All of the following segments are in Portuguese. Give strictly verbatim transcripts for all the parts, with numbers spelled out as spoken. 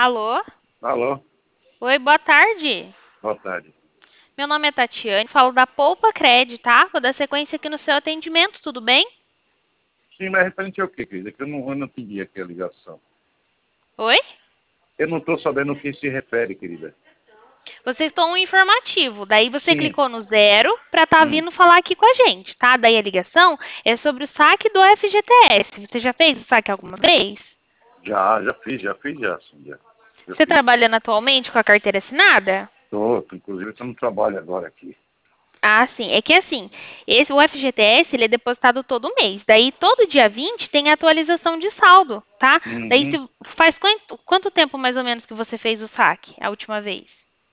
Alô? Alô, Oi, boa tarde. boa tarde. Meu nome é Tatiane, falo da Poupa Cred, tá? Vou dar sequência aqui no seu atendimento, tudo bem? Sim, mas referente ao quê, querida? Que eu não, eu não entendi aqui a ligação. Oi? Eu não estou sabendo o que se refere, querida. Vocês estão um informativo, daí você Sim. clicou no zero para estar Hum, vindo falar aqui com a gente, tá? Daí a ligação é sobre o saque do F G T S. Você já fez o saque alguma vez? já, já fiz, já fiz, já, sim, já. Já Você fiz. trabalhando atualmente com a carteira assinada? Tô, tô, inclusive, estou no trabalho agora aqui. Ah, sim. É que assim, esse, o F G T S ele é depositado todo mês. Daí, todo dia vinte tem a atualização de saldo, tá? Daí, se, Uhum. faz quanto, quanto tempo mais ou menos que você fez o saque a última vez?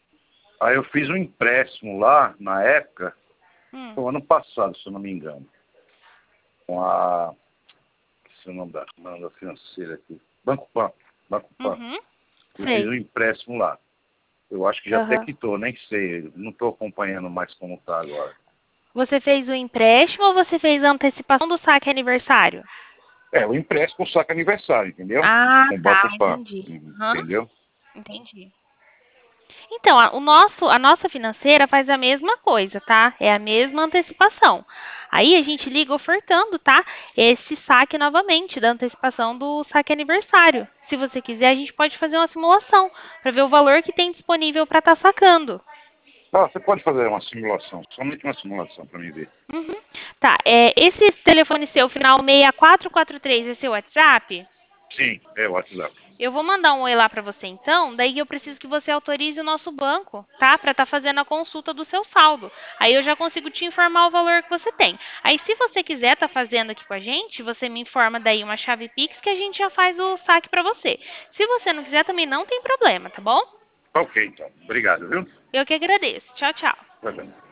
Aí eu fiz um empréstimo lá, na época, Hum. foi ano passado, se eu não me engano, com a, se eu não dá, não, da financeira aqui, Banco Pan, Banco Pan. Uhum. Eu fiz Sei. um empréstimo lá. Eu acho que já até Aham. quitou, nem sei, não estou acompanhando mais como está agora. Você fez o empréstimo ou você fez a antecipação do saque aniversário? É, o empréstimo com saco aniversário, entendeu? Ah, Com o tá. Banco Pan, Entendi. Aham. entendeu? Entendi. Então, a, o nosso, a nossa financeira faz a mesma coisa, tá? É a mesma antecipação. Aí a gente liga ofertando, tá? Esse saque novamente, da antecipação do saque aniversário. Se você quiser, a gente pode fazer uma simulação para ver o valor que tem disponível para estar sacando. Ah, você pode fazer uma simulação, somente uma simulação para mim ver. Uhum. Tá, é, esse telefone seu, final seis quatro quatro três, é seu WhatsApp? Sim, é o WhatsApp. Eu vou mandar um oi lá para você então, daí eu preciso que você autorize o nosso banco, tá? Para estar fazendo a consulta do seu saldo. Aí eu já consigo te informar o valor que você tem. Aí se você quiser estar fazendo aqui com a gente, você me informa daí uma chave Pix que a gente já faz o saque para você. Se você não quiser também não tem problema, tá bom? Ok, então. Obrigado, viu? Eu que agradeço. Tchau, tchau. Tá bem.